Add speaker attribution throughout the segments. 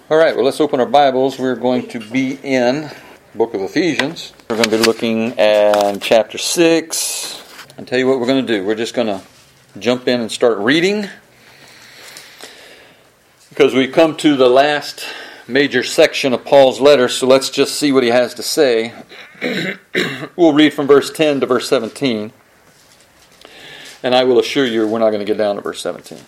Speaker 1: All right, well, let's open our Bibles. We're going to be in the book of Ephesians. We're going to be looking at chapter 6. I'll tell you what we're going to do. We're just going to jump in and start reading, because we've come to the last major section of Paul's letter, so let's just see what he has to say. We'll read from verse 10 to verse 17, and I will assure you we're not going to get down to verse 17.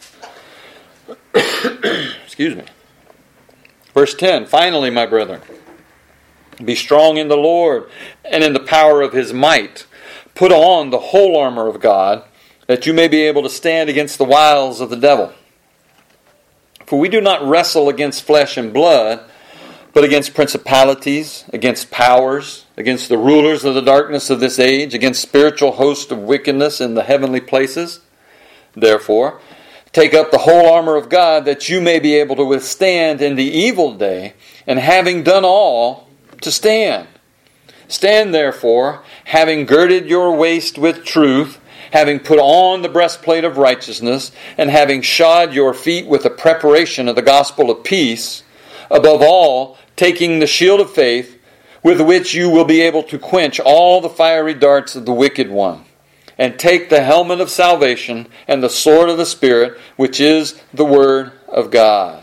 Speaker 1: Excuse me. Verse 10, finally, my brethren, be strong in the Lord and in the power of His might. Put on the whole armor of God, that you may be able to stand against the wiles of the devil. For we do not wrestle against flesh and blood, but against principalities, against powers, against the rulers of the darkness of this age, against spiritual hosts of wickedness in the heavenly places. Therefore, take up the whole armor of God, that you may be able to withstand in the evil day, and having done all, to stand. Stand therefore, having girded your waist with truth, having put on the breastplate of righteousness, and having shod your feet with the preparation of the gospel of peace, above all, taking the shield of faith, with which you will be able to quench all the fiery darts of the wicked one. And take the helmet of salvation and the sword of the Spirit, which is the Word of God.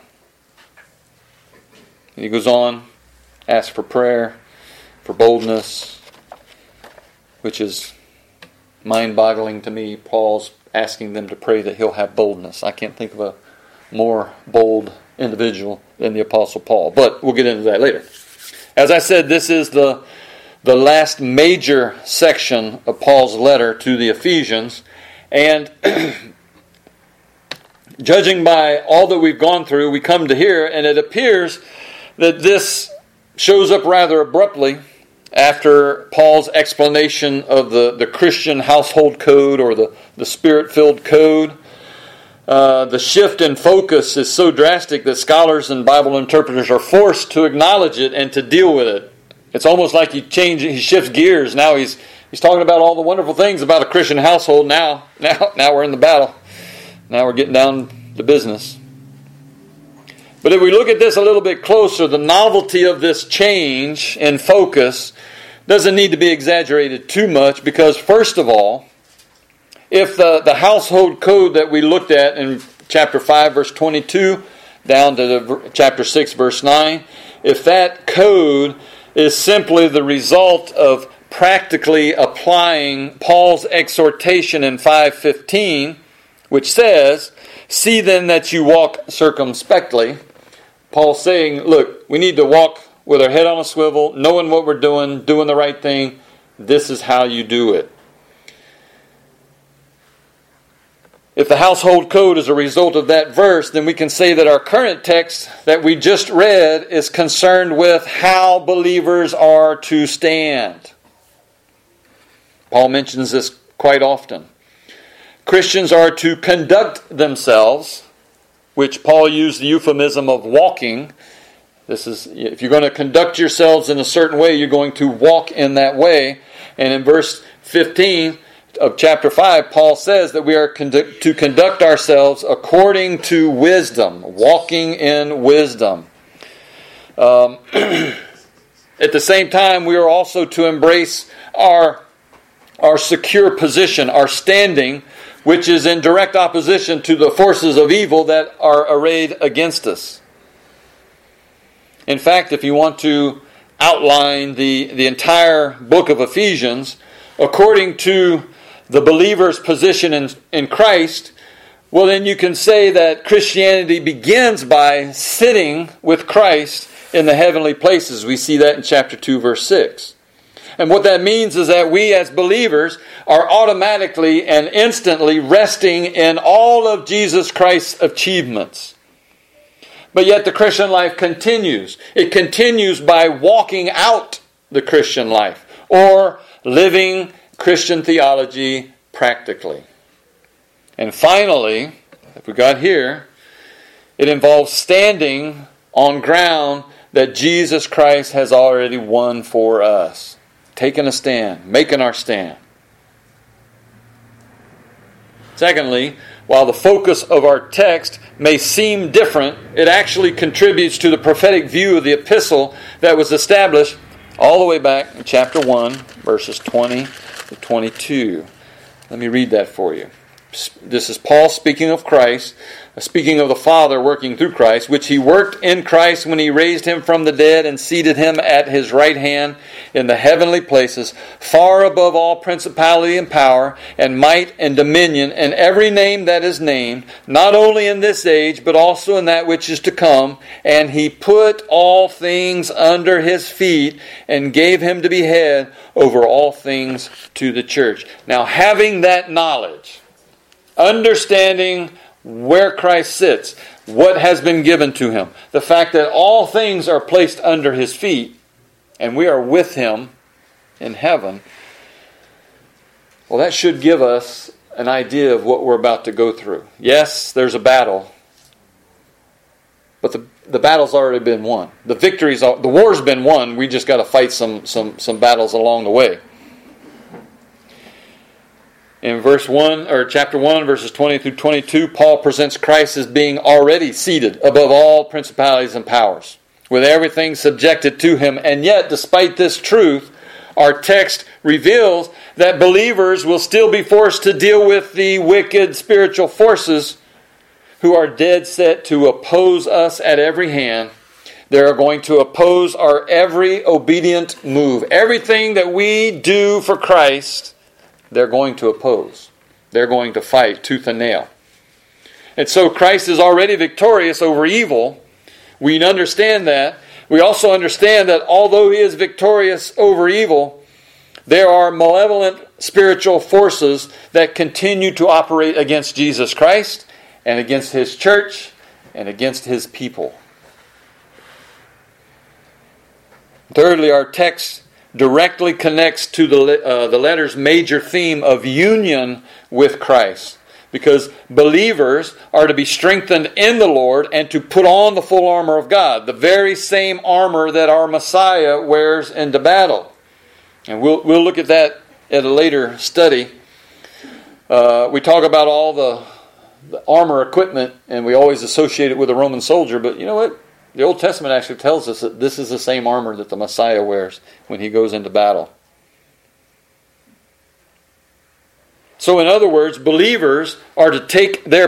Speaker 1: And he goes on, asks for prayer, for boldness, which is mind-boggling to me. Paul's asking them to pray that he'll have boldness. I can't think of a more bold individual than the Apostle Paul. But we'll get into that later. As I said, this is the last major section of Paul's letter to the Ephesians. And judging by all that we've gone through, we come to here, and it appears that this shows up rather abruptly after Paul's explanation of the Christian household code, or the Spirit-filled code. The shift in focus is so drastic that scholars and Bible interpreters are forced to acknowledge it and to deal with it. It's almost like he shifts gears. Now he's talking about all the wonderful things about a Christian household. Now we're in the battle. Now we're getting down to business. But if we look at this a little bit closer, the novelty of this change in focus doesn't need to be exaggerated too much, because first of all, if the household code that we looked at in chapter 5 verse 22 down to chapter 6 verse 9, if that code is simply the result of practically applying Paul's exhortation in 5:15, which says, "See then that you walk circumspectly." Paul's saying, look, we need to walk with our head on a swivel, knowing what we're doing the right thing. This is how you do it. If the household code is a result of that verse, then we can say that our current text that we just read is concerned with how believers are to stand. Paul mentions this quite often. Christians are to conduct themselves, which Paul used the euphemism of walking. This is, if you're going to conduct yourselves in a certain way, you're going to walk in that way. And in verse 15 of chapter 5, Paul says that we are to conduct ourselves according to wisdom, walking in wisdom. At the same time, we are also to embrace our secure position, our standing, which is in direct opposition to the forces of evil that are arrayed against us. In fact, if you want to outline the entire book of Ephesians, according to the believer's position in Christ, well, then you can say that Christianity begins by sitting with Christ in the heavenly places. We see that in chapter 2, verse 6. And what that means is that we as believers are automatically and instantly resting in all of Jesus Christ's achievements. But yet the Christian life continues. It continues by walking out the Christian life, or living Christian theology practically. And finally, if we got here, it involves standing on ground that Jesus Christ has already won for us. Taking a stand, making our stand. Secondly, while the focus of our text may seem different, it actually contributes to the prophetic view of the epistle that was established all the way back in chapter 1, verses 20 to 22. Let me read that for you. This is Paul speaking of Christ, speaking of the Father working through Christ, which He worked in Christ when He raised Him from the dead and seated Him at His right hand in the heavenly places, far above all principality and power and might and dominion and every name that is named, not only in this age, but also in that which is to come. And He put all things under His feet and gave Him to be head over all things to the church. Now, having that knowledge, understanding where Christ sits, what has been given to Him, the fact that all things are placed under His feet, and we are with Him in heaven, well, that should give us an idea of what we're about to go through. Yes, there's a battle, but the battle's already been won. The war's been won. We just got to fight some battles along the way. In chapter 1, verses 20 through 22, Paul presents Christ as being already seated above all principalities and powers, with everything subjected to Him. And yet, despite this truth, our text reveals that believers will still be forced to deal with the wicked spiritual forces who are dead set to oppose us at every hand. They are going to oppose our every obedient move. Everything that we do for Christ, they're going to oppose. They're going to fight tooth and nail. And so Christ is already victorious over evil. We understand that. We also understand that although He is victorious over evil, there are malevolent spiritual forces that continue to operate against Jesus Christ and against His church and against His people. Thirdly, our text directly connects to the letter's major theme of union with Christ, because believers are to be strengthened in the Lord and to put on the full armor of God, the very same armor that our Messiah wears into battle. And we'll look at that at a later study. We talk about all the armor equipment, and we always associate it with a Roman soldier, but you know what? The Old Testament actually tells us that this is the same armor that the Messiah wears when He goes into battle. So in other words, believers are to take their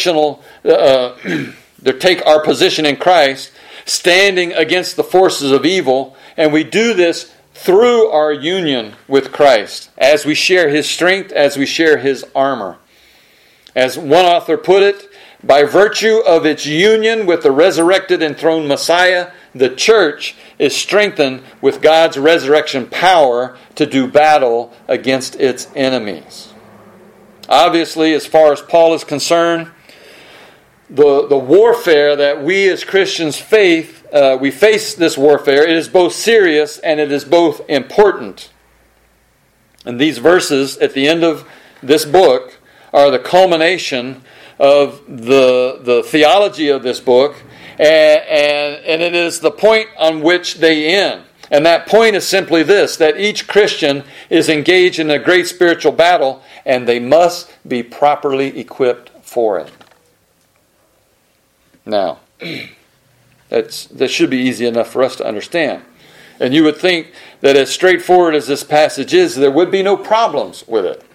Speaker 1: take our position in Christ, standing against the forces of evil, and we do this through our union with Christ, as we share His strength, as we share His armor. As one author put it, by virtue of its union with the resurrected and enthroned Messiah, the church is strengthened with God's resurrection power to do battle against its enemies. Obviously, as far as Paul is concerned, the warfare that we as Christians we face this warfare. It is both serious and it is both important. And these verses at the end of this book are the culmination of the theology of this book, and it is the point on which they end. And that point is simply this, that each Christian is engaged in a great spiritual battle, and they must be properly equipped for it. Now, that should be easy enough for us to understand. And you would think that as straightforward as this passage is, there would be no problems with it.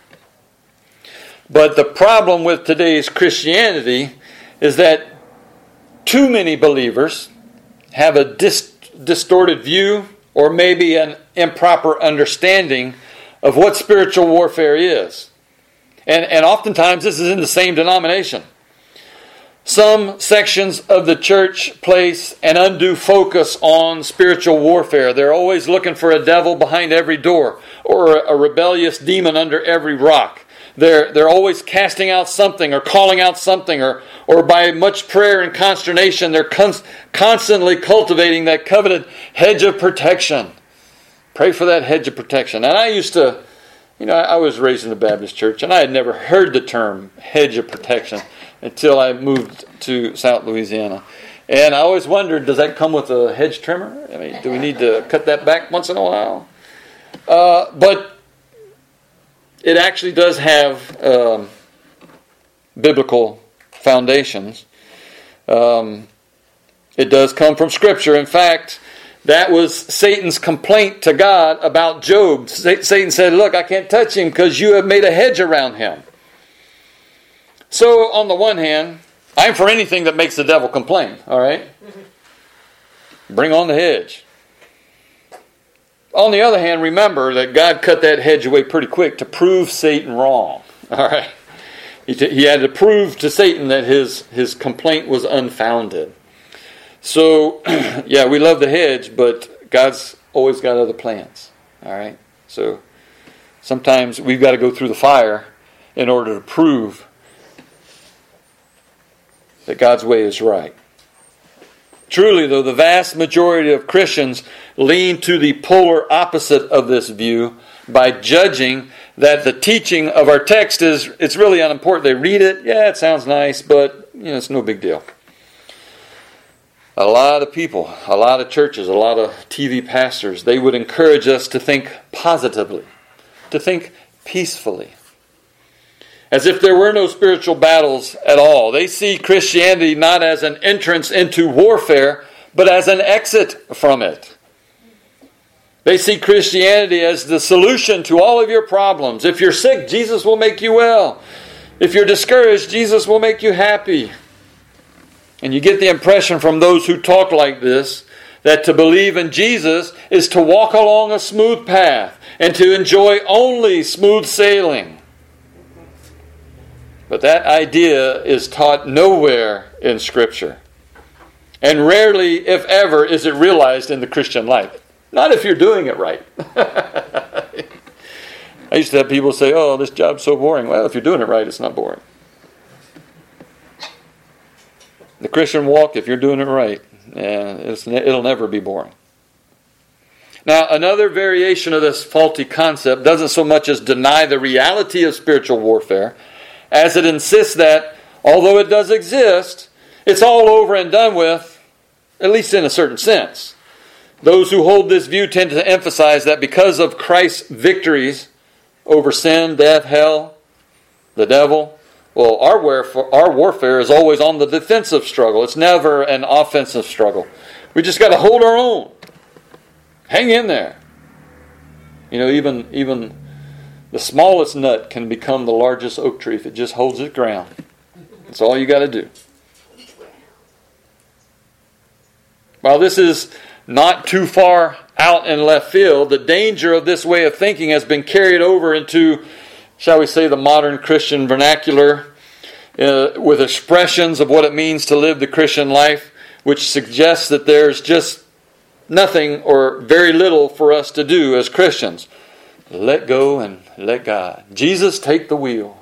Speaker 1: But the problem with today's Christianity is that too many believers have a distorted view or maybe an improper understanding of what spiritual warfare is. And oftentimes this is in the same denomination. Some sections of the church place an undue focus on spiritual warfare. They're always looking for a devil behind every door or a rebellious demon under every rock. They're always casting out something or calling out something, or by much prayer and consternation, they're constantly cultivating that coveted hedge of protection. Pray for that hedge of protection. And I used to, I was raised in the Baptist church, and I had never heard the term hedge of protection until I moved to South Louisiana. And I always wondered, does that come with a hedge trimmer? I mean, do we need to cut that back once in a while? But it actually does have biblical foundations. It does come from Scripture. In fact, that was Satan's complaint to God about Job. Satan said, look, I can't touch him because you have made a hedge around him. So, on the one hand, I'm for anything that makes the devil complain. All right? Bring on the hedge. On the other hand, remember that God cut that hedge away pretty quick to prove Satan wrong. All right? He had to prove to Satan that his complaint was unfounded. So, yeah, we love the hedge, but God's always got other plans. All right? So, sometimes we've got to go through the fire in order to prove that God's way is right. Truly, though, the vast majority of Christians lean to the polar opposite of this view by judging that the teaching of our text it's really unimportant. They read it, yeah, it sounds nice, but it's no big deal. A lot of people, a lot of churches, a lot of TV pastors, they would encourage us to think positively, to think peacefully, as if there were no spiritual battles at all. They see Christianity not as an entrance into warfare, but as an exit from it. They see Christianity as the solution to all of your problems. If you're sick, Jesus will make you well. If you're discouraged, Jesus will make you happy. And you get the impression from those who talk like this that to believe in Jesus is to walk along a smooth path and to enjoy only smooth sailing. But that idea is taught nowhere in Scripture. And rarely, if ever, is it realized in the Christian life. Not if you're doing it right. I used to have people say, oh, this job's so boring. Well, if you're doing it right, it's not boring. The Christian walk, if you're doing it right, it'll never be boring. Now, another variation of this faulty concept doesn't so much as deny the reality of spiritual warfare, as it insists that, although it does exist, it's all over and done with, at least in a certain sense. Those who hold this view tend to emphasize that because of Christ's victories over sin, death, hell, the devil, well, our warfare is always on the defensive struggle. It's never an offensive struggle. We just got to hold our own. Hang in there. Even the smallest nut can become the largest oak tree if it just holds its ground. That's all you got to do. While this is not too far out in left field, the danger of this way of thinking has been carried over into, shall we say, the modern Christian vernacular with expressions of what it means to live the Christian life, which suggests that there's just nothing or very little for us to do as Christians. Let go and let God. Jesus, take the wheel.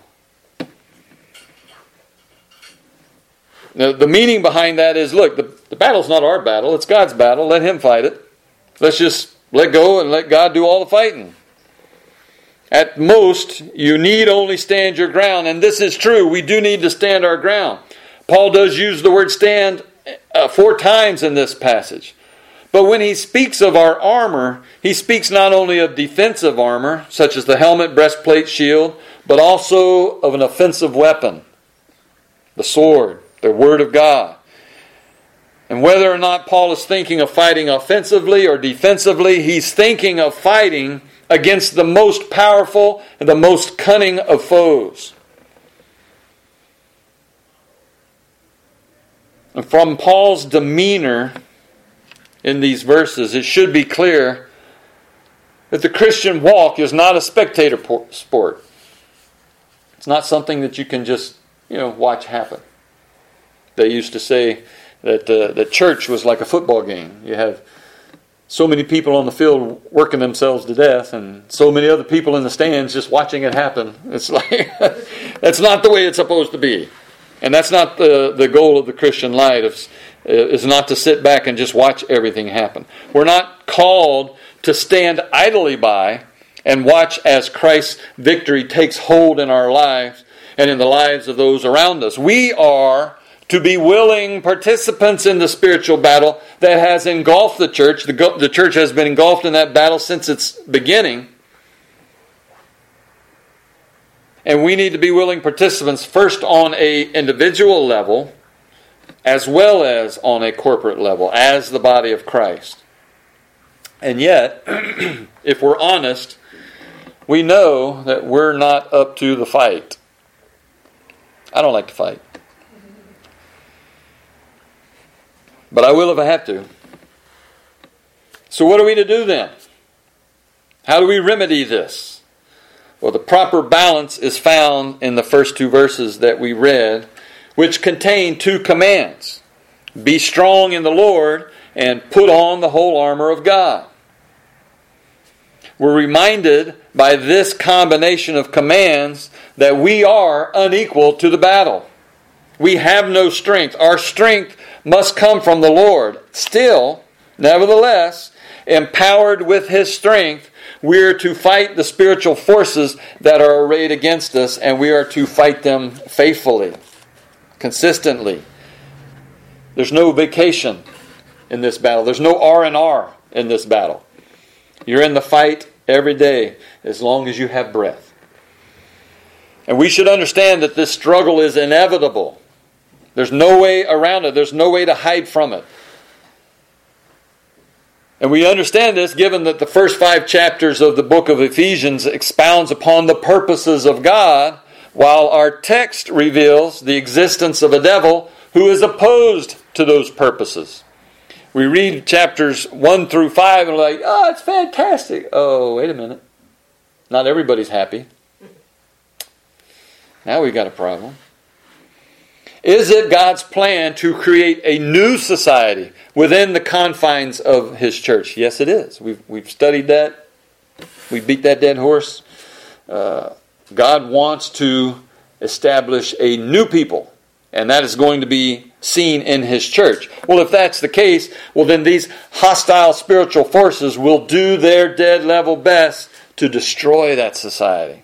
Speaker 1: Now, the meaning behind that is, look, the battle's not our battle, it's God's battle. Let Him fight it. Let's just let go and let God do all the fighting. At most, you need only stand your ground, and this is true. We do need to stand our ground. Paul does use the word stand 4 times in this passage. But when he speaks of our armor, he speaks not only of defensive armor, such as the helmet, breastplate, shield, but also of an offensive weapon, the sword, the Word of God. And whether or not Paul is thinking of fighting offensively or defensively, he's thinking of fighting against the most powerful and the most cunning of foes. And from Paul's demeanor in these verses, it should be clear that the Christian walk is not a spectator sport. It's not something that you can just, watch happen. They used to say that the church was like a football game. You have so many people on the field working themselves to death and so many other people in the stands just watching it happen. It's like, that's not the way it's supposed to be. And that's not the goal of the Christian life, is not to sit back and just watch everything happen. We're not called to stand idly by and watch as Christ's victory takes hold in our lives and in the lives of those around us. We are to be willing participants in the spiritual battle that has engulfed the church. The church has been engulfed in that battle since its beginning. And we need to be willing participants first on an individual level as well as on a corporate level as the body of Christ. And yet, if we're honest, we know that we're not up to the fight. I don't like to fight. But I will if I have to. So what are we to do then? How do we remedy this? Well, the proper balance is found in the first two verses that we read, which contain two commands. Be strong in the Lord and put on the whole armor of God. We're reminded by this combination of commands that we are unequal to the battle. We have no strength. Our strength must come from the Lord. Still, nevertheless, empowered with His strength, we are to fight the spiritual forces that are arrayed against us, and we are to fight them faithfully, consistently. There's no vacation in this battle. There's no R&R in this battle. You're in the fight every day as long as you have breath. And we should understand that this struggle is inevitable. There's no way around it. There's no way to hide from it. And we understand this given that the first 5 chapters of the book of Ephesians expounds upon the purposes of God, while our text reveals the existence of a devil who is opposed to those purposes. We read chapters 1 through 5 and we're like, oh, it's fantastic. Oh, wait a minute. Not everybody's happy. Now we've got a problem. Is it God's plan to create a new society within the confines of His church? Yes, it is. We've studied that. We beat that dead horse. God wants to establish a new people, and that is going to be seen in His church. Well, if that's the case, well then these hostile spiritual forces will do their dead level best to destroy that society.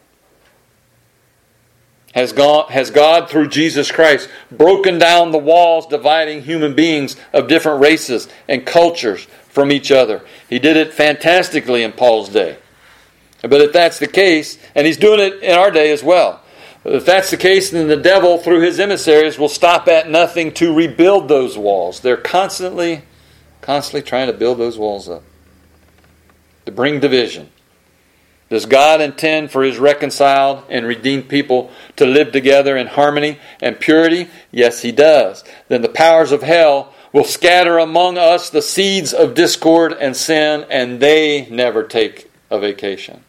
Speaker 1: Has God, through Jesus Christ, broken down the walls dividing human beings of different races and cultures from each other? He did it fantastically in Paul's day. But if that's the case, and He's doing it in our day as well, if that's the case, then the devil, through his emissaries, will stop at nothing to rebuild those walls. They're constantly trying to build those walls up, to bring division. Does God intend for His reconciled and redeemed people to live together in harmony and purity? Yes, He does. Then the powers of hell will scatter among us the seeds of discord and sin, and they never take a vacation.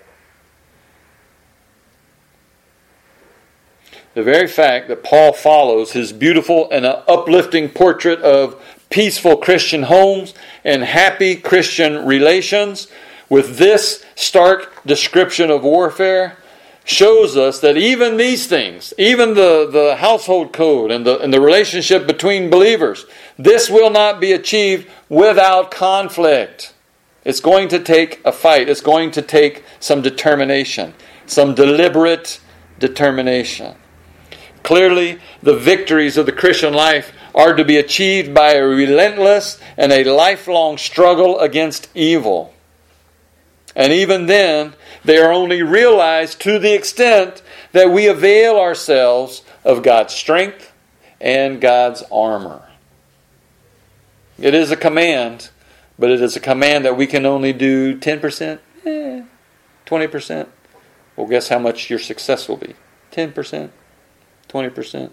Speaker 1: The very fact that Paul follows his beautiful and uplifting portrait of peaceful Christian homes and happy Christian relations with this stark description of warfare shows us that even these things, even the household code and the relationship between believers, this will not be achieved without conflict. It's going to take a fight. It's going to take some determination, some deliberate determination. Clearly, the victories of the Christian life are to be achieved by a relentless and a lifelong struggle against evil. And even then, they are only realized to the extent that we avail ourselves of God's strength and God's armor. It is a command, but it is a command that we can only do 10%, 20%. Well, guess how much your success will be? 10%, 20%.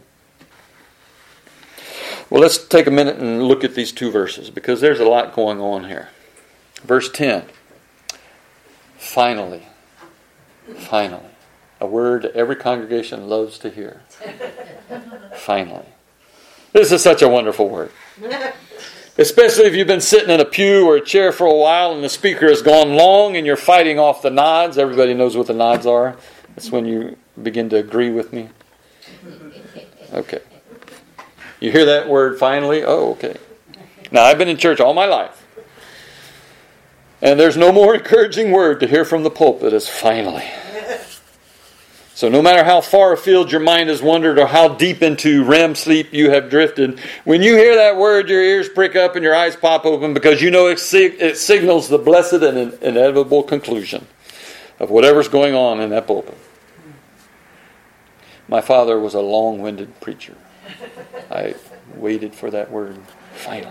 Speaker 1: Well, let's take a minute and look at these two verses because there's a lot going on here. Verse 10. Finally. A word every congregation loves to hear. Finally. This is such a wonderful word. Especially if you've been sitting in a pew or a chair for a while and the speaker has gone long and you're fighting off the nods. Everybody knows what the nods are. That's when you begin to agree with me. Okay. You hear that word finally? Oh, okay. Now, I've been in church all my life. And there's no more encouraging word to hear from the pulpit as finally. So no matter how far afield your mind has wandered or how deep into REM sleep you have drifted, when you hear that word, your ears prick up and your eyes pop open because you know it signals the blessed and inevitable conclusion of whatever's going on in that pulpit. My father was a long-winded preacher. I waited for that word, finally.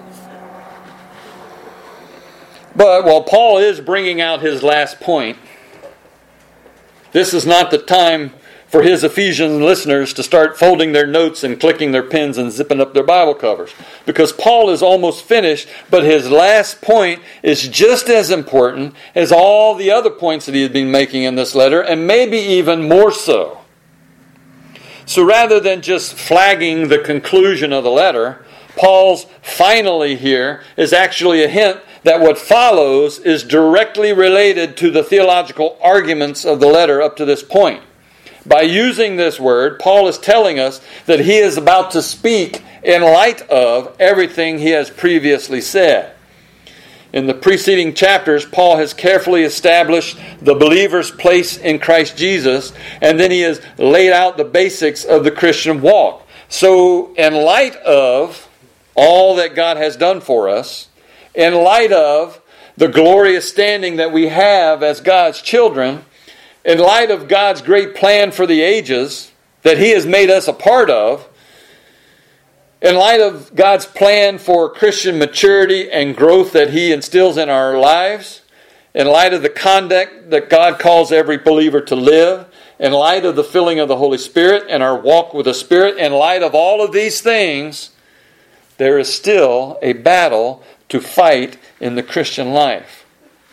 Speaker 1: But while Paul is bringing out his last point, this is not the time for his Ephesian listeners to start folding their notes and clicking their pens and zipping up their Bible covers. Because Paul is almost finished, but his last point is just as important as all the other points that he had been making in this letter, and maybe even more so. So rather than just flagging the conclusion of the letter, Paul's finally here is actually a hint that what follows is directly related to the theological arguments of the letter up to this point. By using this word, Paul is telling us that he is about to speak in light of everything he has previously said. In the preceding chapters, Paul has carefully established the believer's place in Christ Jesus, and then he has laid out the basics of the Christian walk. So, in light of all that God has done for us, in light of the glorious standing that we have as God's children, in light of God's great plan for the ages that He has made us a part of, in light of God's plan for Christian maturity and growth that He instills in our lives, in light of the conduct that God calls every believer to live, in light of the filling of the Holy Spirit and our walk with the Spirit, in light of all of these things, there is still a battle to fight in the Christian life.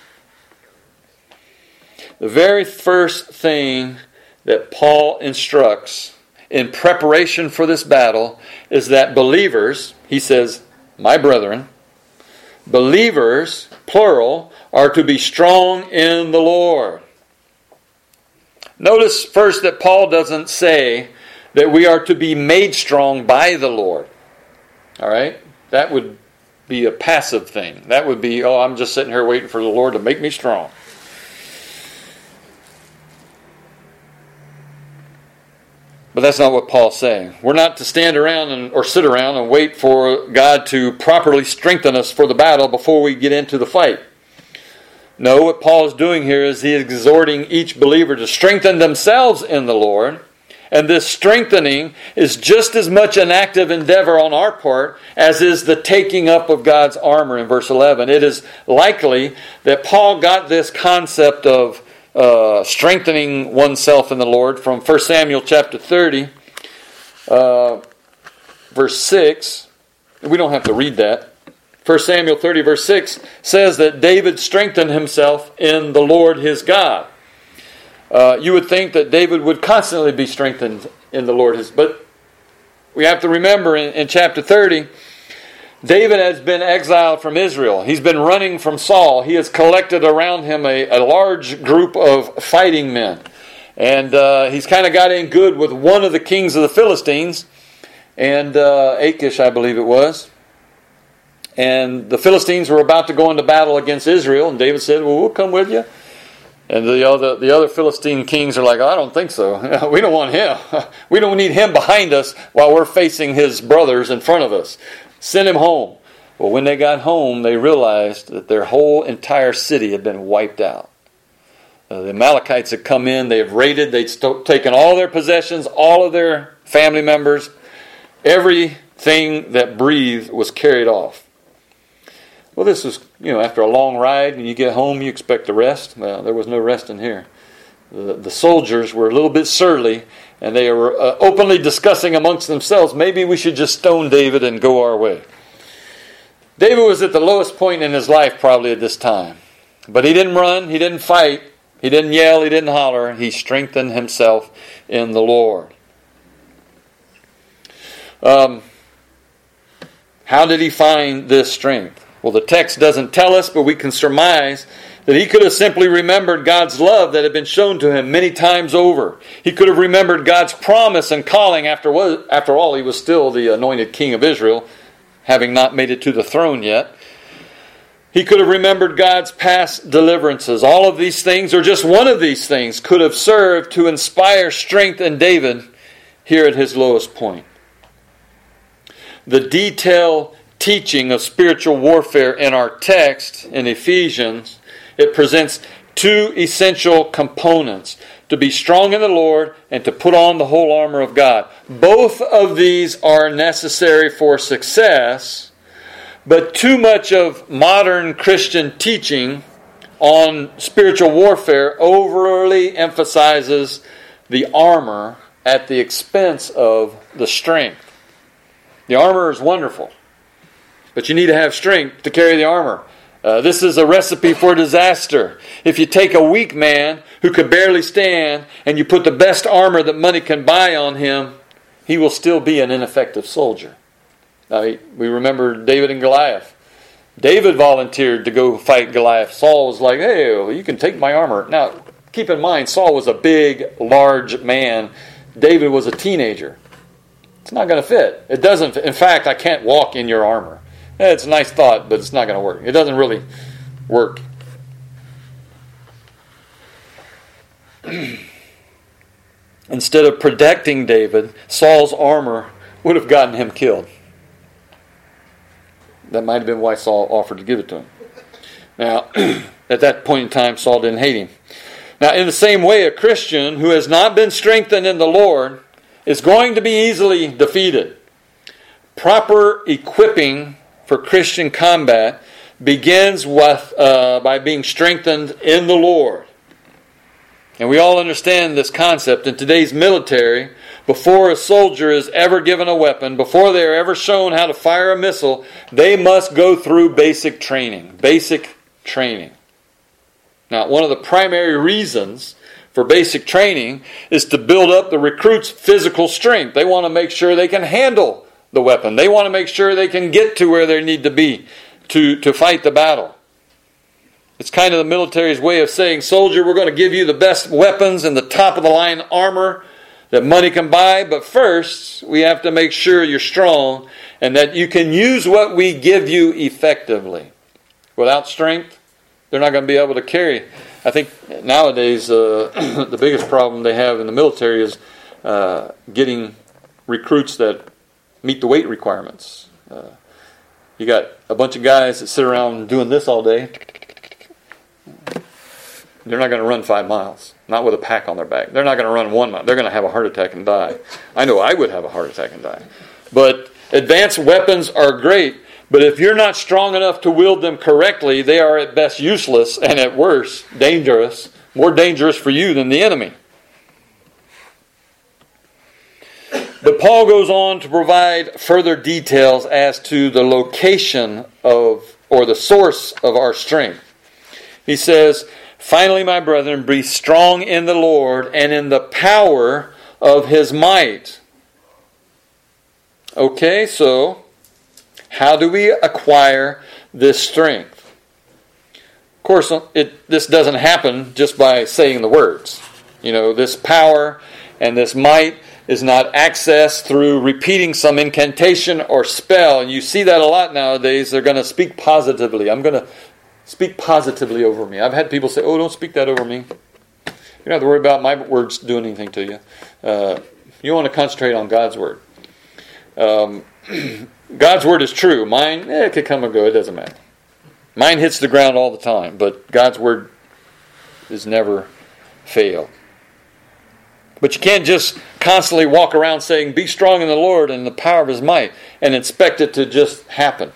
Speaker 1: The very first thing that Paul instructs in preparation for this battle is that believers, he says, my brethren, believers, plural, are to be strong in the Lord. Notice first that Paul doesn't say that we are to be made strong by the Lord. All right? That would be a passive thing. That would be, I'm just sitting here waiting for the Lord to make me strong. But that's not what Paul's saying. We're not to stand around or sit around and wait for God to properly strengthen us for the battle before we get into the fight. No, what Paul is doing here is he is exhorting each believer to strengthen themselves in the Lord. And this strengthening is just as much an active endeavor on our part as is the taking up of God's armor in verse 11. It is likely that Paul got this concept of strengthening oneself in the Lord from 1 Samuel chapter 30, verse 6. We don't have to read that. 1 Samuel 30, verse 6 says that David strengthened himself in the Lord his God. You would think that David would constantly be strengthened in the Lord. But we have to remember in chapter 30, David has been exiled from Israel. He's been running from Saul. He has collected around him a large group of fighting men. And he's kind of got in good with one of the kings of the Philistines, and Achish, I believe it was. And the Philistines were about to go into battle against Israel, and David said, well, we'll come with you. And the other Philistine kings are like, I don't think so. We don't want him. We don't need him behind us while we're facing his brothers in front of us. Send him home. Well, when they got home, they realized that their whole entire city had been wiped out. The Amalekites had come in. They had raided. They'd taken all their possessions, all of their family members. Everything that breathed was carried off. Well, this was, after a long ride, and you get home, you expect to rest. Well, there was no rest in here. The soldiers were a little bit surly, and they were openly discussing amongst themselves, maybe we should just stone David and go our way. David was at the lowest point in his life probably at this time. But he didn't run, he didn't fight, he didn't yell, he didn't holler. He strengthened himself in the Lord. How did he find this strength? Well, the text doesn't tell us, but we can surmise that he could have simply remembered God's love that had been shown to him many times over. He could have remembered God's promise and calling. After all, he was still the anointed king of Israel, having not made it to the throne yet. He could have remembered God's past deliverances. All of these things, or just one of these things, could have served to inspire strength in David here at his lowest point. The detailed teaching of spiritual warfare in our text in Ephesians, it presents two essential components to be strong in the Lord, and to put on the whole armor of God. Both of these are necessary for success, but too much of modern Christian teaching on spiritual warfare overly emphasizes the armor at the expense of the strength. The armor is wonderful, but you need to have strength to carry the armor. This is a recipe for disaster. If you take a weak man who could barely stand and you put the best armor that money can buy on him, he will still be an ineffective soldier. We remember David and Goliath. David volunteered to go fight Goliath. Saul was like, hey, well, you can take my armor. Now, keep in mind, Saul was a big, large man. David was a teenager. It's not going to fit. It doesn't fit. In fact, I can't walk in your armor. It's a nice thought, but it's not going to work. It doesn't really work. Instead of protecting David, Saul's armor would have gotten him killed. That might have been why Saul offered to give it to him. Now, at that point in time, Saul didn't hate him. Now, in the same way, a Christian who has not been strengthened in the Lord is going to be easily defeated. Proper equipping for Christian combat begins with by being strengthened in the Lord. And we all understand this concept. In today's military, before a soldier is ever given a weapon, before they are ever shown how to fire a missile, they must go through basic training. Basic training. Now, one of the primary reasons for basic training is to build up the recruit's physical strength. They want to make sure they can handle the weapon. They want to make sure they can get to where they need to be to fight the battle. It's kind of the military's way of saying, soldier, we're going to give you the best weapons and the top-of-the-line armor that money can buy, but first we have to make sure you're strong and that you can use what we give you effectively. Without strength, they're not going to be able to carry. I think nowadays the biggest problem they have in the military is getting recruits that meet the weight requirements. You got a bunch of guys that sit around doing this all day. They're not going to run 5 miles. Not with a pack on their back. They're not going to run 1 mile. They're going to have a heart attack and die. I know I would have a heart attack and die. But advanced weapons are great. But if you're not strong enough to wield them correctly, they are at best useless and at worst dangerous. More dangerous for you than the enemy. But Paul goes on to provide further details as to the location of, or the source of our strength. He says, finally, my brethren, be strong in the Lord and in the power of His might. Okay, so how do we acquire this strength? Of course, this doesn't happen just by saying the words. You know, this power and this might is not accessed through repeating some incantation or spell. And you see that a lot nowadays. They're going to speak positively. I'm going to speak positively over me. I've had people say, oh, don't speak that over me. You don't have to worry about my words doing anything to you. You want to concentrate on God's word. God's word is true. Mine, it could come and go. It doesn't matter. Mine hits the ground all the time, but God's word is never fail. But you can't just constantly walk around saying, be strong in the Lord and the power of His might, and expect it to just happen.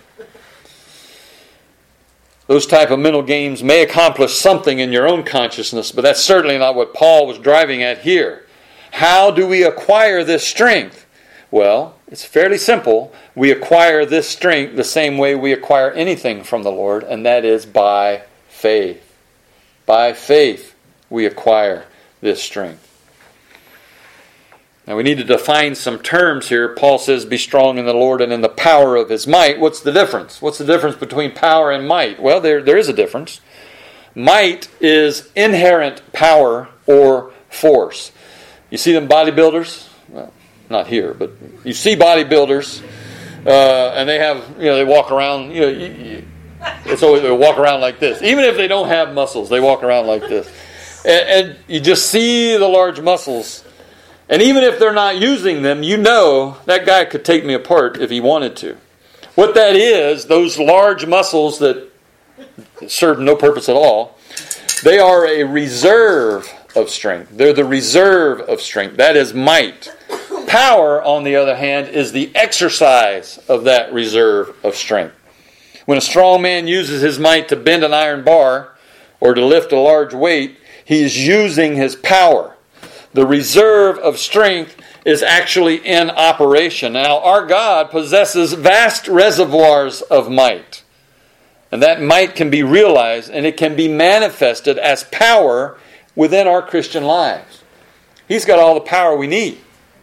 Speaker 1: Those type of mental games may accomplish something in your own consciousness, but that's certainly not what Paul was driving at here. How do we acquire this strength? Well, it's fairly simple. We acquire this strength the same way we acquire anything from the Lord, and that is by faith. By faith we acquire this strength. Now we need to define some terms here. Paul says, be strong in the Lord and in the power of His might. What's the difference? What's the difference between power and might? Well, there is a difference. Might is inherent power or force. You see them bodybuilders? Well, not here, but you see bodybuilders, and they have, they walk around, it's always, they walk around like this. Even if they don't have muscles, they walk around like this. And you just see the large muscles. And even if they're not using them, that guy could take me apart if he wanted to. What that is, those large muscles that serve no purpose at all, they are a reserve of strength. They're the reserve of strength. That is might. Power, on the other hand, is the exercise of that reserve of strength. When a strong man uses his might to bend an iron bar or to lift a large weight, he is using his power. The reserve of strength is actually in operation. Now, our God possesses vast reservoirs of might. And that might can be realized and it can be manifested as power within our Christian lives. He's got all the power we need.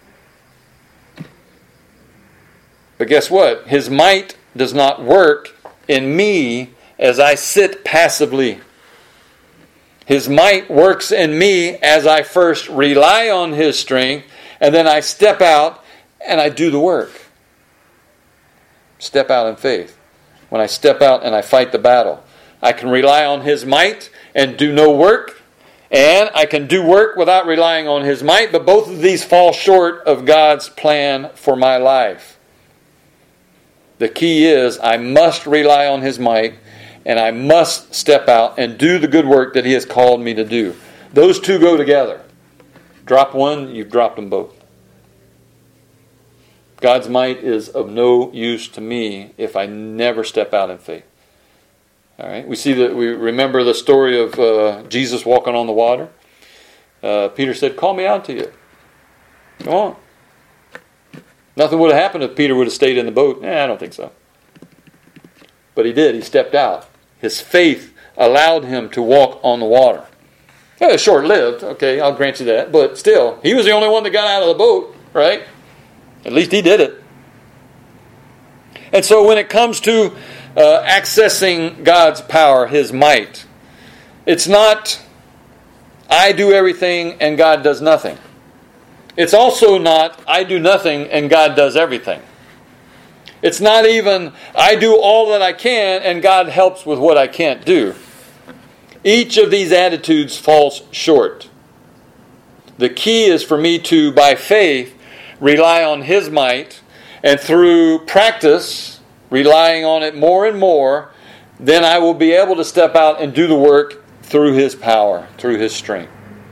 Speaker 1: But guess what? His might does not work in me as I sit passively. His might works in me as I first rely on His strength, and then I step out and I do the work. Step out in faith. When I step out and I fight the battle, I can rely on His might and do no work, and I can do work without relying on His might, but both of these fall short of God's plan for my life. The key is I must rely on His might, and I must step out and do the good work that He has called me to do. Those two go together. Drop one, you've dropped them both. God's might is of no use to me if I never step out in faith. All right. We remember the story of Jesus walking on the water. Peter said, "Call me out to you." Come on. Nothing would have happened if Peter would have stayed in the boat. I don't think so. But he did. He stepped out. His faith allowed him to walk on the water. It was short-lived. Okay, I'll grant you that. But still, he was the only one that got out of the boat, right? At least he did it. And so when it comes to accessing God's power, His might, it's not I do everything and God does nothing. It's also not I do nothing and God does everything. It's not even I do all that I can and God helps with what I can't do. Each of these attitudes falls short. The key is for me to, by faith, rely on His might, and through practice, relying on it more and more, then I will be able to step out and do the work through His power, through His strength.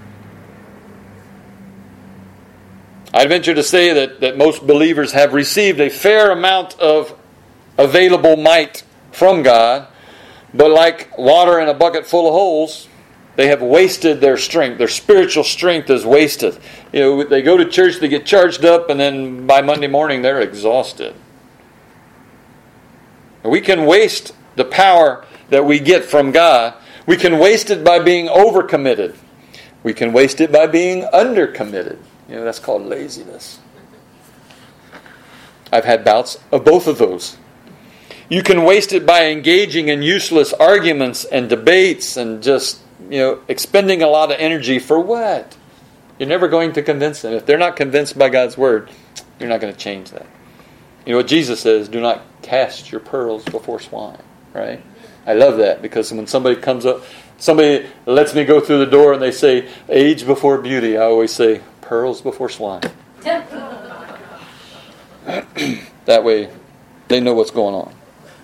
Speaker 1: I'd venture to say that most believers have received a fair amount of available might from God, but like water in a bucket full of holes, they have wasted their strength. Their spiritual strength is wasted. They go to church, they get charged up, and then by Monday morning they're exhausted. We can waste the power that we get from God. We can waste it by being overcommitted. We can waste it by being undercommitted. That's called laziness. I've had bouts of both of those. You can waste it by engaging in useless arguments and debates and just, expending a lot of energy for what? You're never going to convince them. If they're not convinced by God's Word, you're not going to change that. You know what Jesus says, do not cast your pearls before swine, right? I love that because when somebody comes up, somebody lets me go through the door and they say, age before beauty, I always say, pearls before swine. That way, they know what's going on.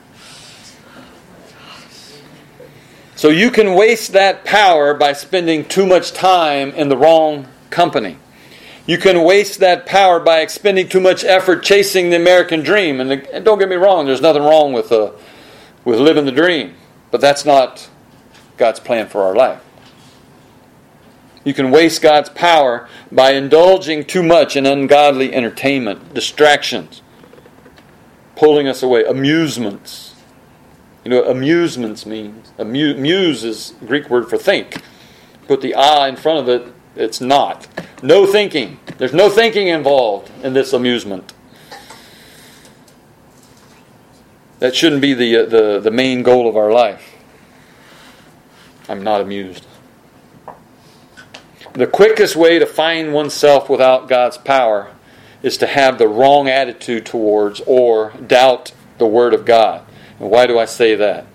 Speaker 1: So you can waste that power by spending too much time in the wrong company. You can waste that power by expending too much effort chasing the American dream. And don't get me wrong, there's nothing wrong with living the dream. But that's not God's plan for our life. You can waste God's power by indulging too much in ungodly entertainment, distractions, pulling us away, amusements. You know what amusements means? Amuse is a Greek word for think. Put the "ah" in front of it, it's not. No thinking. There's no thinking involved in this amusement. That shouldn't be the main goal of our life. I'm not amused. The quickest way to find oneself without God's power is to have the wrong attitude towards or doubt the Word of God. And why do I say that?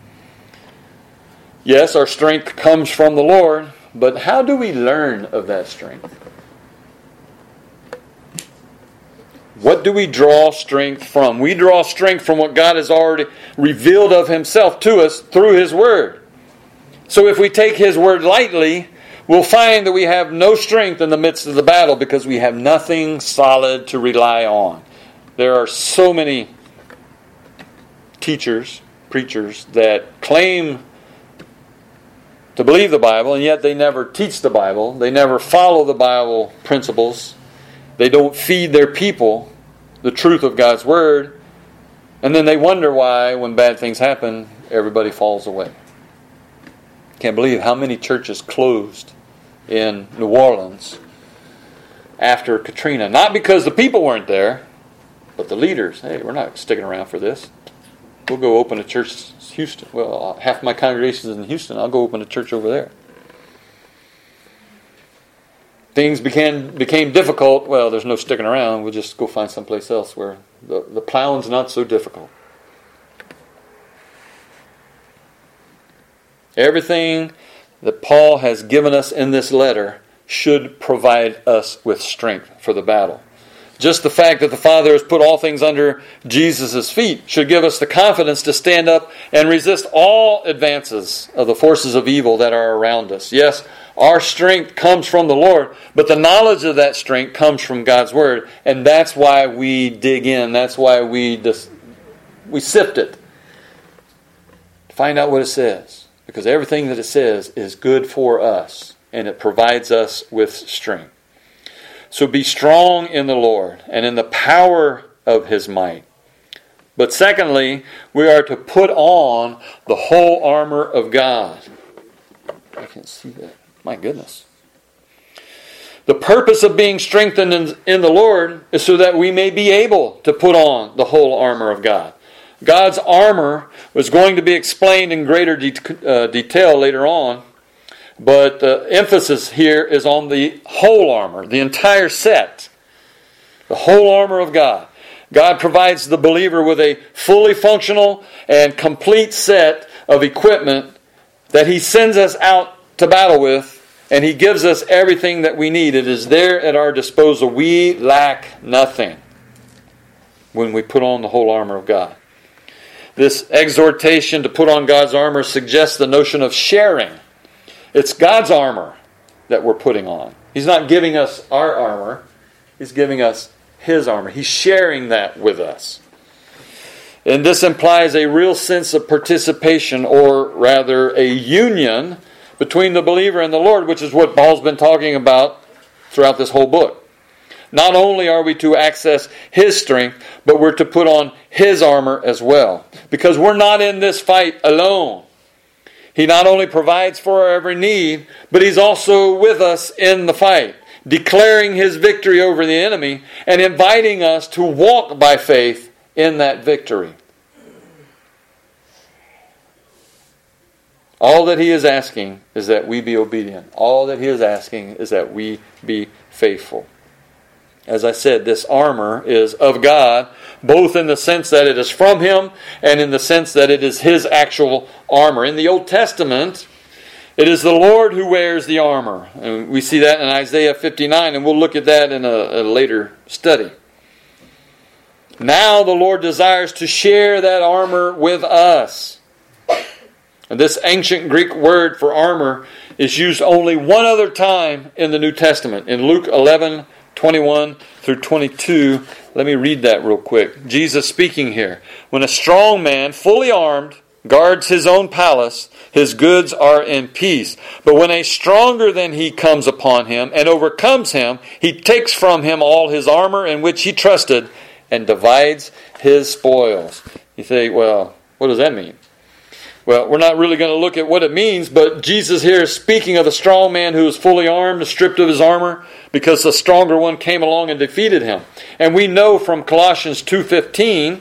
Speaker 1: Yes, our strength comes from the Lord, but how do we learn of that strength? What do we draw strength from? We draw strength from what God has already revealed of Himself to us through His Word. So if we take His Word lightly, we'll find that we have no strength in the midst of the battle because we have nothing solid to rely on. There are so many teachers, preachers, that claim to believe the Bible, and yet they never teach the Bible. They never follow the Bible principles. They don't feed their people the truth of God's Word. And then they wonder why, when bad things happen, everybody falls away. Can't believe how many churches closed in New Orleans after Katrina. Not because the people weren't there, but the leaders. Hey, we're not sticking around for this. We'll go open a church in Houston. Well, half my congregation is in Houston. I'll go open a church over there. Things became difficult. Well, there's no sticking around. We'll just go find someplace else where the plowing's not so difficult. Everything that Paul has given us in this letter should provide us with strength for the battle. Just the fact that the Father has put all things under Jesus' feet should give us the confidence to stand up and resist all advances of the forces of evil that are around us. Yes, our strength comes from the Lord, but the knowledge of that strength comes from God's Word, and that's why we dig in. That's why we sift it. Find out what it says, because everything that it says is good for us, and it provides us with strength. So be strong in the Lord and in the power of His might. But secondly, we are to put on the whole armor of God. I can't see that. My goodness. The purpose of being strengthened in the Lord is so that we may be able to put on the whole armor of God. God's armor was going to be explained in greater detail later on. But the emphasis here is on the whole armor, the entire set. The whole armor of God. God provides the believer with a fully functional and complete set of equipment that He sends us out to battle with, and He gives us everything that we need. It is there at our disposal. We lack nothing when we put on the whole armor of God. This exhortation to put on God's armor suggests the notion of sharing. It's God's armor that we're putting on. He's not giving us our armor. He's giving us His armor. He's sharing that with us. And this implies a real sense of participation, or rather a union between the believer and the Lord, which is what Paul's been talking about throughout this whole book. Not only are we to access His strength, but we're to put on His armor as well. Because we're not in this fight alone. He not only provides for our every need, but He's also with us in the fight, declaring His victory over the enemy and inviting us to walk by faith in that victory. All that He is asking is that we be obedient. All that He is asking is that we be faithful. As I said, this armor is of God, both in the sense that it is from Him and in the sense that it is His actual armor. In the Old Testament, it is the Lord who wears the armor. And we see that in Isaiah 59, and we'll look at that in a later study. Now the Lord desires to share that armor with us. And this ancient Greek word for armor is used only one other time in the New Testament, in Luke 11:21 through 22. Let me read that real quick. Jesus speaking here. When a strong man, fully armed, guards his own palace, his goods are in peace. But when a stronger than he comes upon him and overcomes him, he takes from him all his armor in which he trusted and divides his spoils. You say, well, what does that mean? Well, we're not really going to look at what it means, but Jesus here is speaking of a strong man who is fully armed, stripped of his armor, because the stronger one came along and defeated him. And we know from Colossians 2:15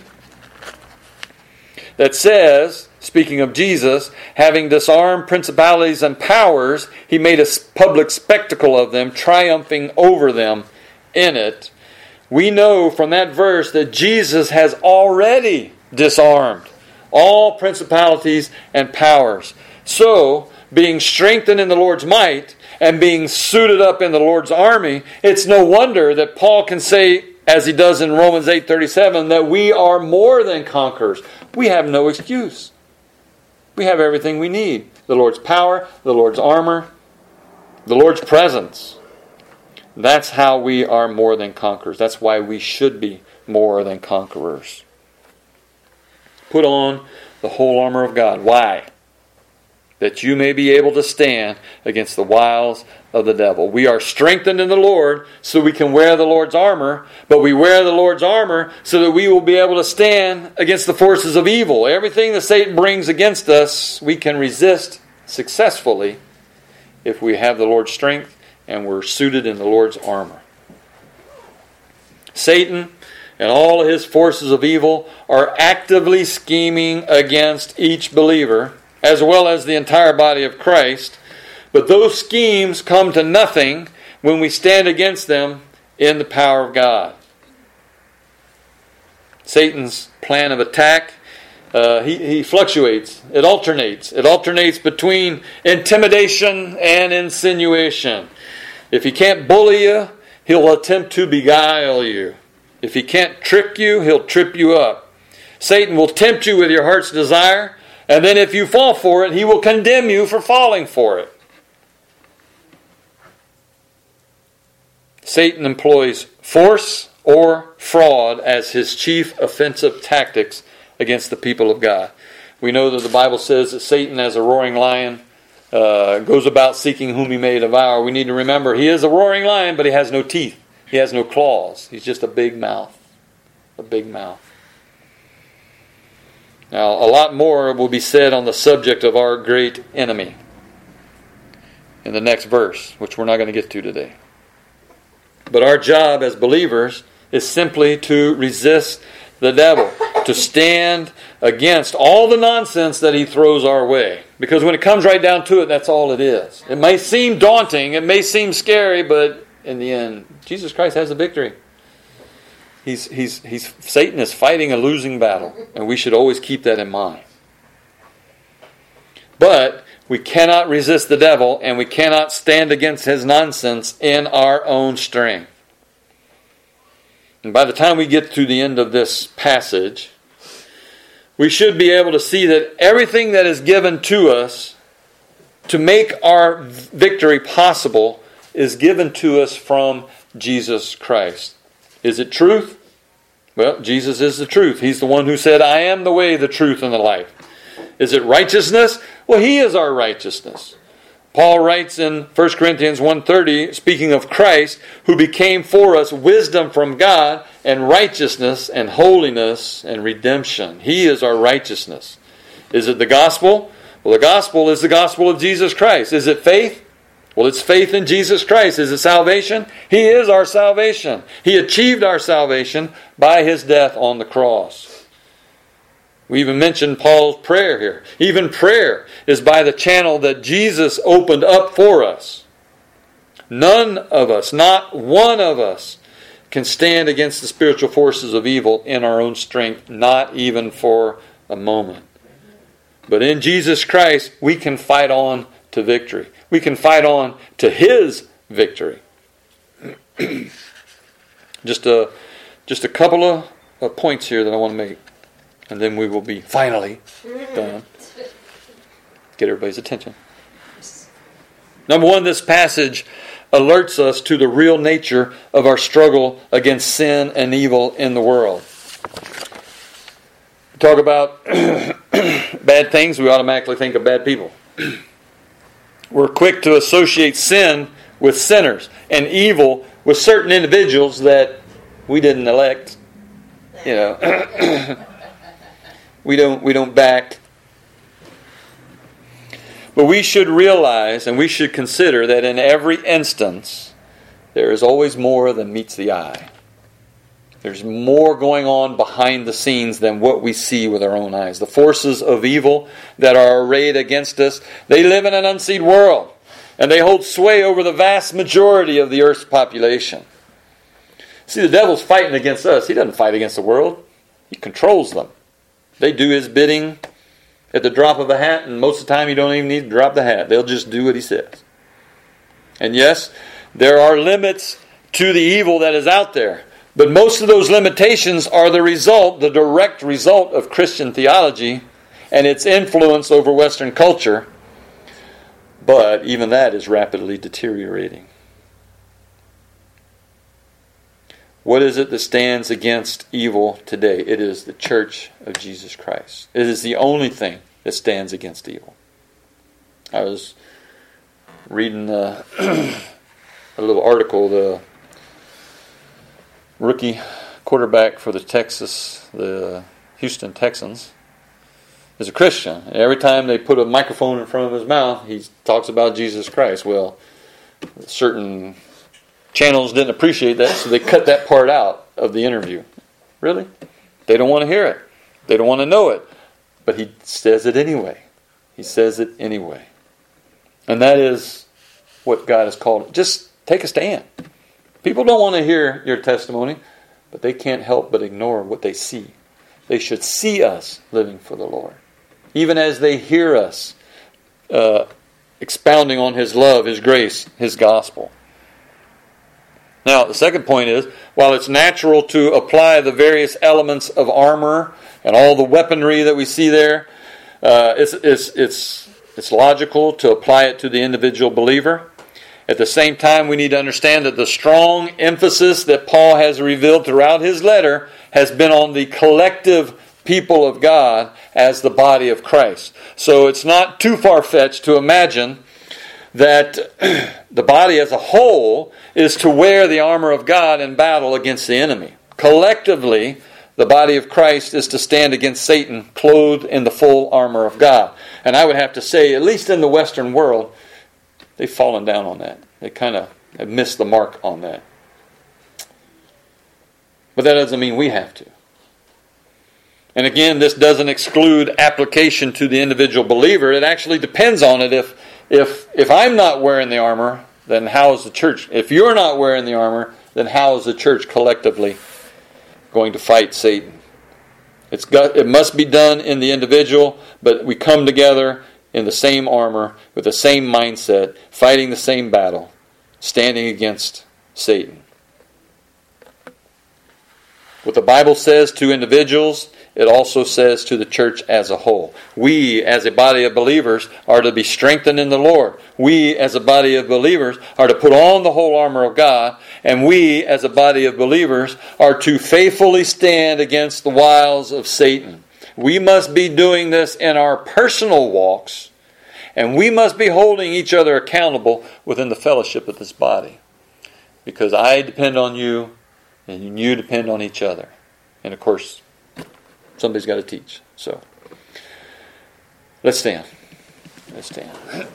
Speaker 1: that says, speaking of Jesus, having disarmed principalities and powers, He made a public spectacle of them, triumphing over them in it. We know from that verse that Jesus has already disarmed all principalities and powers. So, being strengthened in the Lord's might and being suited up in the Lord's army, it's no wonder that Paul can say, as he does in Romans 8:37, that we are more than conquerors. We have no excuse. We have everything we need. The Lord's power, the Lord's armor. the Lord's presence. That's how we are more than conquerors. That's why we should be more than conquerors. Put on the whole armor of God. Why? That you may be able to stand against the wiles of the devil. We are strengthened in the Lord so we can wear the Lord's armor, but we wear the Lord's armor so that we will be able to stand against the forces of evil. Everything that Satan brings against us, we can resist successfully if we have the Lord's strength and we're suited in the Lord's armor. Satan and all of his forces of evil are actively scheming against each believer, as well as the entire body of Christ. But those schemes come to nothing when we stand against them in the power of God. Satan's plan of attack, he fluctuates. It alternates. It alternates between intimidation and insinuation. If he can't bully you, he'll attempt to beguile you. If he can't trick you, he'll trip you up. Satan will tempt you with your heart's desire, and then if you fall for it, he will condemn you for falling for it. Satan employs force or fraud as his chief offensive tactics against the people of God. We know that the Bible says that Satan, as a roaring lion, goes about seeking whom he may devour. We need to remember he is a roaring lion, but he has no teeth. He has no claws. He's just a big mouth. A big mouth. Now, a lot more will be said on the subject of our great enemy in the next verse, which we're not going to get to today. But our job as believers is simply to resist the devil, to stand against all the nonsense that he throws our way. Because when it comes right down to it, that's all it is. It may seem daunting, it may seem scary, but in the end, Jesus Christ has the victory. Satan is fighting a losing battle, and we should always keep that in mind. But we cannot resist the devil, and we cannot stand against his nonsense in our own strength. And by the time we get to the end of this passage, we should be able to see that everything that is given to us to make our victory possible is given to us from Jesus Christ. Is it truth? Well, Jesus is the truth. He's the one who said, I am the way, the truth, and the life. Is it righteousness? Well, He is our righteousness. Paul writes in 1 Corinthians 1:30, speaking of Christ, who became for us wisdom from God and righteousness and holiness and redemption. He is our righteousness. Is it the gospel? Well, the gospel is the gospel of Jesus Christ. Is it faith? Well, it's faith in Jesus Christ. Is it salvation? He is our salvation. He achieved our salvation by His death on the cross. We even mentioned Paul's prayer here. Even prayer is by the channel that Jesus opened up for us. None of us, not one of us, can stand against the spiritual forces of evil in our own strength, not even for a moment. But in Jesus Christ, we can fight on to victory. We can fight on to His victory. Just a couple of points here that I want to make. And then we will be finally done. Get everybody's attention. Number one, this passage alerts us to the real nature of our struggle against sin and evil in the world. We talk about bad things, we automatically think of bad people. We're quick to associate sin with sinners and evil with certain individuals that we didn't elect. You know, we don't back. But we should realize and we should consider that in every instance there is always more than meets the eye. There's more going on behind the scenes than what we see with our own eyes. The forces of evil that are arrayed against us, they live in an unseen world. And they hold sway over the vast majority of the earth's population. See, the devil's fighting against us. He doesn't fight against the world. He controls them. They do his bidding at the drop of a hat, and most of the time you don't even need to drop the hat. They'll just do what he says. And yes, there are limits to the evil that is out there. But most of those limitations are the direct result of Christian theology and its influence over Western culture. But even that is rapidly deteriorating. What is it that stands against evil today? It is the church of Jesus Christ. It is the only thing that stands against evil. I was reading a little article. The rookie quarterback for the Houston Texans, is a Christian. And every time they put a microphone in front of his mouth, he talks about Jesus Christ. Well, certain channels didn't appreciate that, so they cut that part out of the interview. Really? They don't want to hear it. They don't want to know it. But he says it anyway. He says it anyway. And that is what God has called it. Just take a stand. People don't want to hear your testimony, but they can't help but ignore what they see. They should see us living for the Lord. Even as they hear us expounding on His love, His grace, His gospel. Now, the second point is, while it's natural to apply the various elements of armor and all the weaponry that we see there, it's logical to apply it to the individual believer. At the same time, we need to understand that the strong emphasis that Paul has revealed throughout his letter has been on the collective people of God as the body of Christ. So it's not too far-fetched to imagine that the body as a whole is to wear the armor of God in battle against the enemy. Collectively, the body of Christ is to stand against Satan clothed in the full armor of God. And I would have to say, at least in the Western world, they've fallen down on that. They kind of have missed the mark on that. But that doesn't mean we have to. And again, this doesn't exclude application to the individual believer. It actually depends on it. If I'm not wearing the armor, then how is the church? If you're not wearing the armor, then how is the church collectively going to fight Satan? It must be done in the individual, but we come together in the same armor, with the same mindset, fighting the same battle, standing against Satan. What the Bible says to individuals, it also says to the church as a whole. We, as a body of believers, are to be strengthened in the Lord. We, as a body of believers, are to put on the whole armor of God. And we, as a body of believers, are to faithfully stand against the wiles of Satan. We must be doing this in our personal walks, and we must be holding each other accountable within the fellowship of this body. Because I depend on you, and you depend on each other. And of course, somebody's got to teach. So, let's stand. Let's stand.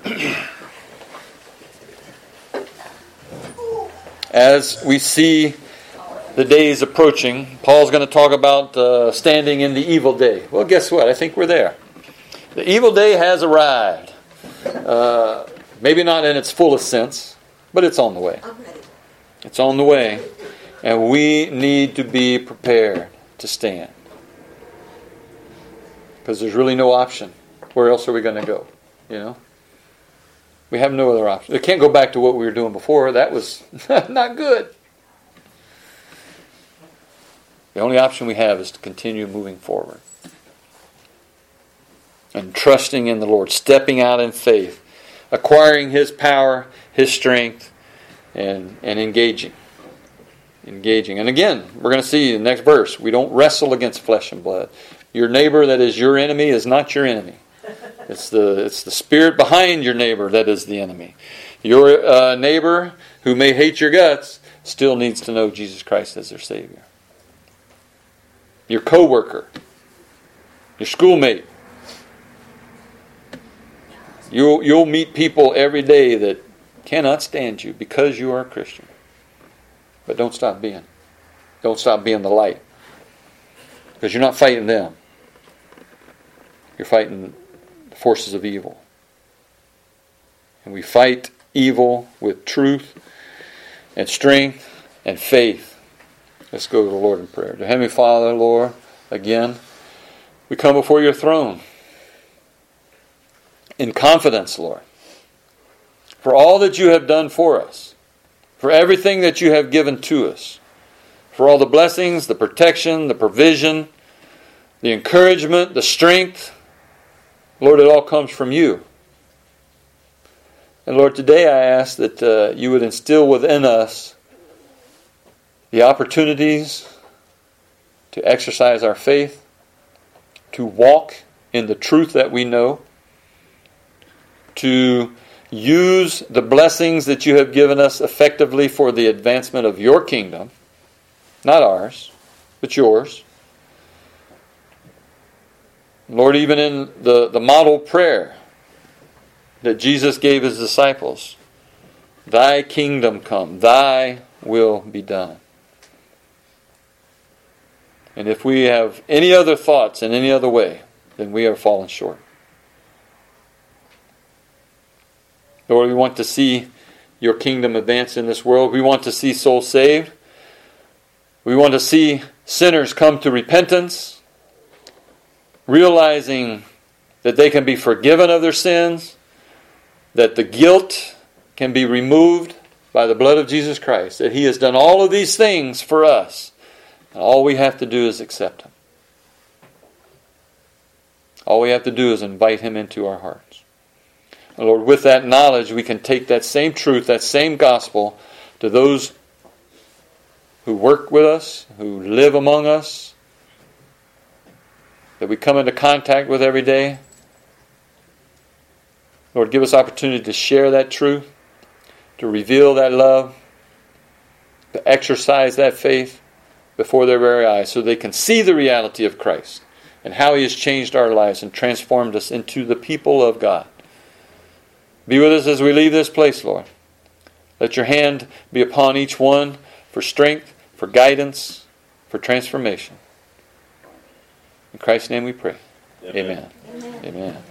Speaker 1: As we see the days approaching, Paul's going to talk about standing in the evil day. Well, guess what? I think we're there. The evil day has arrived. Maybe not in its fullest sense, but it's on the way. It's on the way. And we need to be prepared to stand. Because there's really no option. Where else are we going to go? You know? We have no other option. We can't go back to what we were doing before. That was not good. The only option we have is to continue moving forward. And trusting in the Lord. Stepping out in faith. Acquiring His power, His strength, and engaging. Engaging. And again, we're going to see in the next verse, we don't wrestle against flesh and blood. Your neighbor that is your enemy is not your enemy. It's the spirit behind your neighbor that is the enemy. Your neighbor who may hate your guts still needs to know Jesus Christ as their Savior. Your coworker, your schoolmate. You'll meet people every day that cannot stand you because you are a Christian. But don't stop being. Don't stop being the light. Because you're not fighting them. You're fighting the forces of evil. And we fight evil with truth and strength and faith. Let's go to the Lord in prayer. Dear Heavenly Father, Lord, again, we come before your throne in confidence, Lord, for all that you have done for us, for everything that you have given to us, for all the blessings, the protection, the provision, the encouragement, the strength. Lord, it all comes from you. And Lord, today I ask that you would instill within us the opportunities to exercise our faith, to walk in the truth that we know, to use the blessings that you have given us effectively for the advancement of your kingdom, not ours, but yours. Lord, even in the model prayer that Jesus gave his disciples, thy kingdom come, thy will be done. And if we have any other thoughts in any other way, then we are fallen short. Lord, we want to see your kingdom advance in this world. We want to see souls saved. We want to see sinners come to repentance, realizing that they can be forgiven of their sins, that the guilt can be removed by the blood of Jesus Christ, that he has done all of these things for us. And all we have to do is accept him. All we have to do is invite him into our hearts. And Lord, with that knowledge, we can take that same truth, that same gospel, to those who work with us, who live among us, that we come into contact with every day. Lord, give us opportunity to share that truth, to reveal that love, to exercise that faith before their very eyes so they can see the reality of Christ and how he has changed our lives and transformed us into the people of God. Be with us as we leave this place, Lord. Let your hand be upon each one for strength, for guidance, for transformation. In Christ's name we pray. Amen. Amen. Amen.